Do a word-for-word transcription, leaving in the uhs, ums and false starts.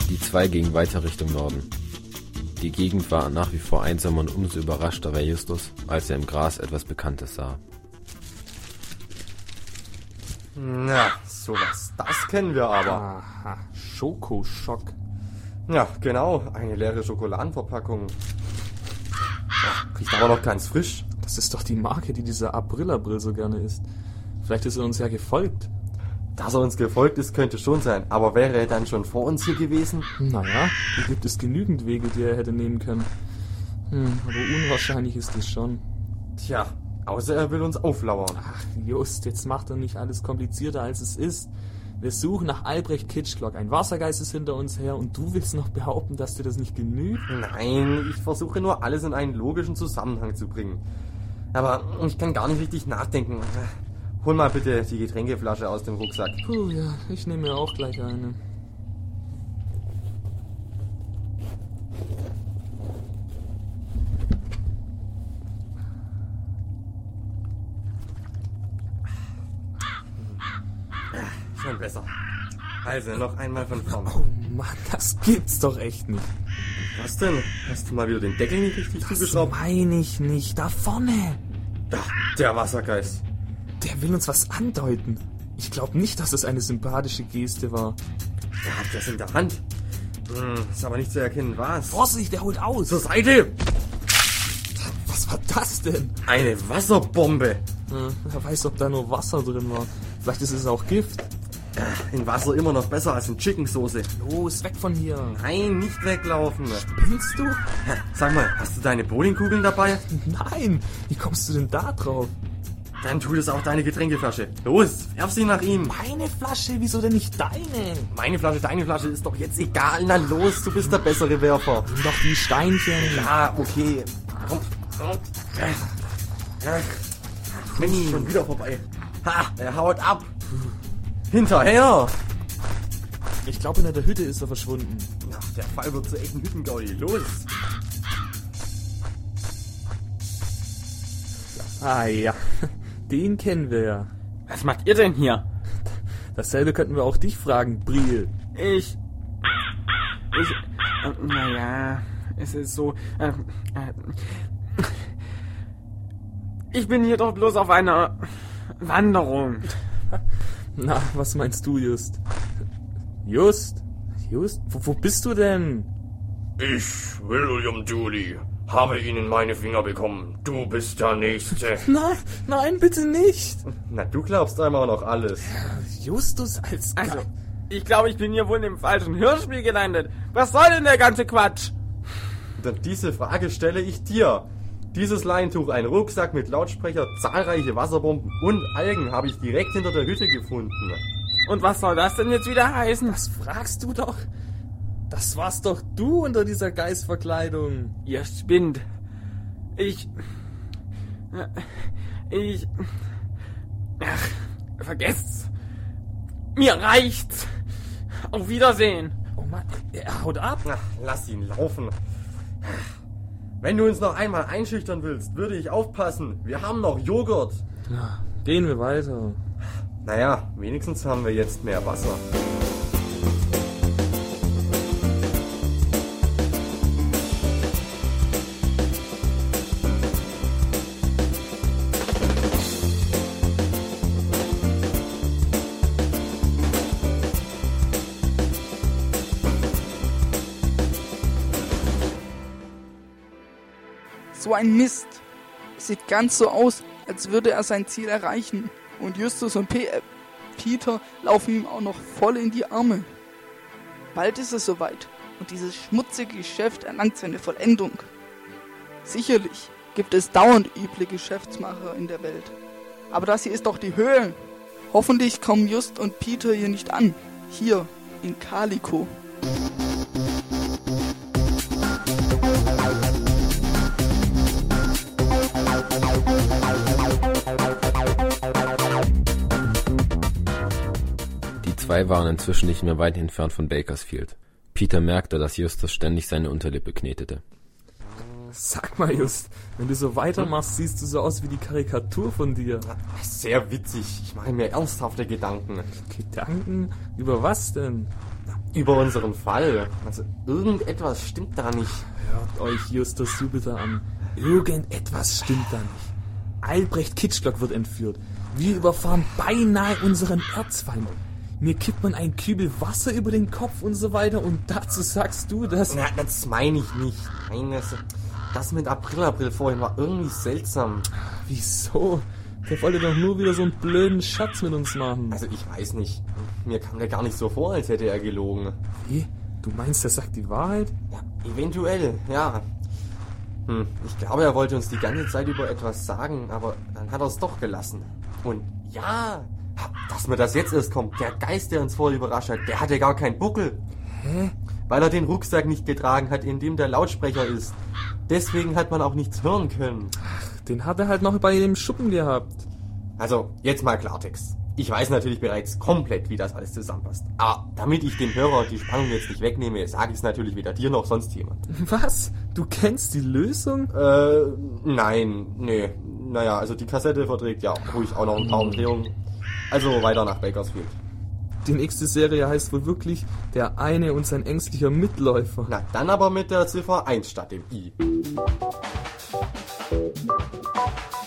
Die zwei gingen weiter Richtung Norden. Die Gegend war nach wie vor einsam und umso überraschter war Justus, als er im Gras etwas Bekanntes sah. Na, sowas, das kennen wir aber. Aha, Schokoschock. Ja, genau, eine leere Schokoladenverpackung. Ja, riecht aber noch ganz frisch. Das ist doch die Marke, die dieser Abrillabrill so gerne isst. Vielleicht ist er uns ja gefolgt. Dass er uns gefolgt ist, könnte schon sein. Aber wäre er dann schon vor uns hier gewesen? Naja, hier gibt es genügend Wege, die er hätte nehmen können. Hm, aber unwahrscheinlich ist es schon. Tja, außer er will uns auflauern. Ach, Just, jetzt macht er nicht alles komplizierter, als es ist. Wir suchen nach Albrecht Kitschklock. Ein Wassergeist ist hinter uns her und du willst noch behaupten, dass dir das nicht genügt? Nein, ich versuche nur alles in einen logischen Zusammenhang zu bringen. Aber ich kann gar nicht richtig nachdenken. Hol mal bitte die Getränkeflasche aus dem Rucksack. Puh, ja, ich nehme mir auch gleich eine. Schon besser. Also, noch einmal von vorne. Oh Mann, das gibt's doch echt nicht. Was denn? Hast du mal wieder den Deckel nicht richtig Das zugeschraubt? meine ich nicht. Da vorne. Da, der Wassergeist. Der will uns was andeuten. Ich glaube nicht, dass es eine sympathische Geste war. Er hat das in der Hand. Hm, ist aber nicht zu erkennen, was. Vorsicht, der holt aus. Zur Seite! Was war das denn? Eine Wasserbombe. Hm, wer weiß, ob da nur Wasser drin war. Vielleicht ist es auch Gift. In Wasser immer noch besser als in Chickensoße. Los, weg von hier. Nein, nicht weglaufen. Spinnst du? Sag mal, hast du deine Bowlingkugeln dabei? Nein, wie kommst du denn da drauf? Dann tut es auch deine Getränkeflasche. Los, werf sie nach ihm. Meine Flasche, wieso denn nicht deine? Meine Flasche, deine Flasche, ist doch jetzt egal. Na los, du bist der bessere Werfer. Nimm doch die Steinchen. Ja, okay. Komm. Mensch, schon wieder vorbei. Ha, er haut ab. Hinterher. Ich glaube, in der Hütte ist er verschwunden. Ach, der Fall wird zu echten Hüttengaudi. Los. Ah ja, den kennen wir ja. Was macht ihr denn hier? Dasselbe könnten wir auch dich fragen, Briel. Ich... Ich... Äh, naja, es ist so... Äh, äh, ich bin hier doch bloß auf einer Wanderung. Na, was meinst du, Just? Just? Just? Wo, wo bist du denn? Ich, William Dooley, habe ihn in meine Finger bekommen. Du bist der Nächste. Nein, nein, bitte nicht. Na, du glaubst einmal noch alles. Justus als... Ge- Also, ich glaube, ich bin hier wohl im falschen Hörspiel gelandet. Was soll denn der ganze Quatsch? Und diese Frage stelle ich dir. Dieses Leintuch, ein Rucksack mit Lautsprecher, zahlreiche Wasserbomben und Algen habe ich direkt hinter der Hütte gefunden. Und was soll das denn jetzt wieder heißen? Was fragst du doch? Das warst doch du unter dieser Geistverkleidung. Ihr spinnt. Ich... Ich... Ach, vergesst's. Mir reicht's. Auf Wiedersehen. Oh Mann, er haut ab. Ach, lass ihn laufen. Wenn du uns noch einmal einschüchtern willst, würde ich aufpassen. Wir haben noch Joghurt. Ja, gehen wir weiter. Naja, wenigstens haben wir jetzt mehr Wasser. So ein Mist. Es sieht ganz so aus, als würde er sein Ziel erreichen. Und Justus und P- äh, Peter laufen ihm auch noch voll in die Arme. Bald ist es soweit und dieses schmutzige Geschäft erlangt seine Vollendung. Sicherlich gibt es dauernd üble Geschäftsmacher in der Welt. Aber das hier ist doch die Höhle. Hoffentlich kommen Just und Peter hier nicht an. Hier in Calico. Die zwei waren inzwischen nicht mehr weit entfernt von Bakersfield. Peter merkte, dass Justus ständig seine Unterlippe knetete. Sag mal, Just, wenn du so weitermachst, siehst du so aus wie die Karikatur von dir. Sehr witzig. Ich mache mir ernsthafte Gedanken. Gedanken? Über was denn? über unseren Fall. Also irgendetwas stimmt da nicht. Hört euch Justus Jupiter an. Irgendetwas stimmt da nicht. Albrecht Kitschlock wird entführt. Wir überfahren beinahe unseren Erzfeind. Mir kippt man einen Kübel Wasser über den Kopf und so weiter und dazu sagst du, dass... Na, das meine ich nicht. Nein, das, das mit April, April vorhin war irgendwie seltsam. Wieso? Der wollte doch nur wieder so einen blöden Schatz mit uns machen. Also ich weiß nicht. Mir kam der gar nicht so vor, als hätte er gelogen. Wie? Du meinst, er sagt die Wahrheit? Ja, eventuell, ja. Hm, ich glaube, er wollte uns die ganze Zeit über etwas sagen, aber dann hat er es doch gelassen. Und ja, dass mir das jetzt erst kommt, der Geist, der uns vorher überrascht hat, der hatte gar keinen Buckel. Hä? Weil er den Rucksack nicht getragen hat, in dem der Lautsprecher ist. Deswegen hat man auch nichts hören können. Den hat er halt noch bei dem Schuppen gehabt. Also, jetzt mal Klartext. Ich weiß natürlich bereits komplett, wie das alles zusammenpasst. Aber damit ich dem Hörer die Spannung jetzt nicht wegnehme, sage ich es natürlich weder dir noch sonst jemand. Was? Du kennst die Lösung? Äh, nein, nee. Naja, also die Kassette verträgt ja ruhig auch noch ein paar Umdrehungen. Also weiter nach Bakersfield. Die nächste Serie heißt wohl wirklich Der eine und sein ängstlicher Mitläufer. Na, dann aber mit der Ziffer eins statt dem I.